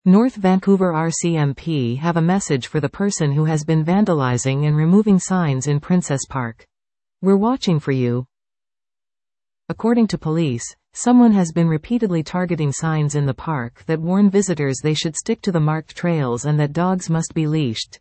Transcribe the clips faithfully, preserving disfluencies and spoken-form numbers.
North Vancouver R C M P have a message for the person who has been vandalizing and removing signs in Princess Park. We're watching for you. According to police, someone has been repeatedly targeting signs in the park that warn visitors they should stick to the marked trails and that dogs must be leashed.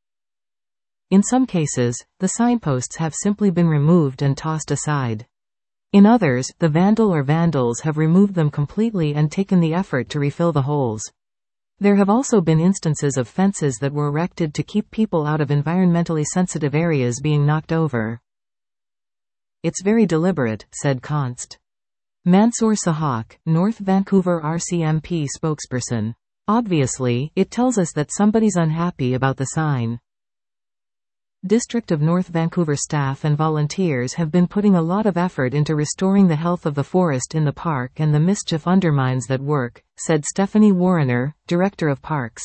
In some cases, the signposts have simply been removed and tossed aside. In others, the vandal or vandals have removed them completely and taken the effort to refill the holes. There have also been instances of fences that were erected to keep people out of environmentally sensitive areas being knocked over. It's very deliberate, said Const. Mansoor Sahak, North Vancouver R C M P spokesperson. Obviously, it tells us that somebody's unhappy about the sign. District of North Vancouver staff and volunteers have been putting a lot of effort into restoring the health of the forest in the park, and the mischief undermines that work, said Stephanie Warrener, Director of Parks.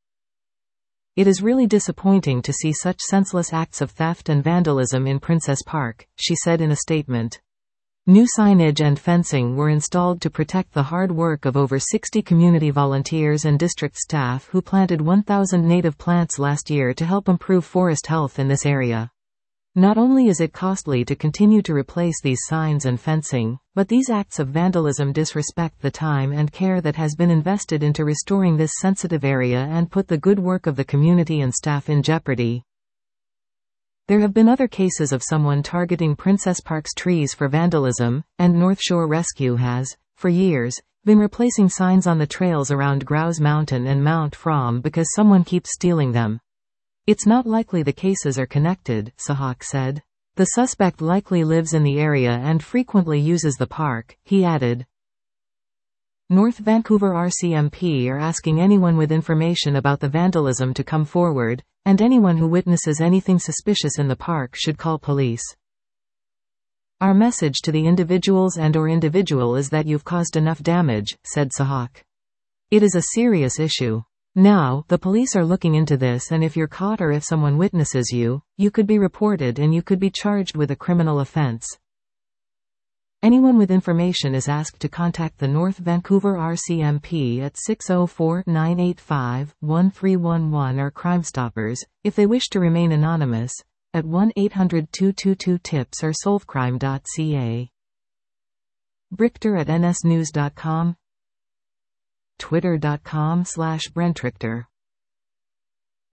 It is really disappointing to see such senseless acts of theft and vandalism in Princess Park, she said in a statement. New signage and fencing were installed to protect the hard work of over sixty community volunteers and district staff who planted one thousand native plants last year to help improve forest health in this area. Not only is it costly to continue to replace these signs and fencing, but these acts of vandalism disrespect the time and care that has been invested into restoring this sensitive area and put the good work of the community and staff in jeopardy. There have been other cases of someone targeting Princess Park's trees for vandalism, and North Shore Rescue has, for years, been replacing signs on the trails around Grouse Mountain and Mount From because someone keeps stealing them. It's not likely the cases are connected, Sahak said. The suspect likely lives in the area and frequently uses the park, he added. North Vancouver R C M P are asking anyone with information about the vandalism to come forward, and anyone who witnesses anything suspicious in the park should call police. Our message to the individuals and or individual is that you've caused enough damage, said Sahak. It is a serious issue. Now, the police are looking into this, and if you're caught or if someone witnesses you, you could be reported and you could be charged with a criminal offense. Anyone with information is asked to contact the North Vancouver R C M P at six oh four, nine eight five, one three one one or Crime Stoppers, if they wish to remain anonymous, at one eight hundred, two two two, tips or solvecrime dot c a. Brichter at n s news dot com, twitter dot com slash Brentrichter.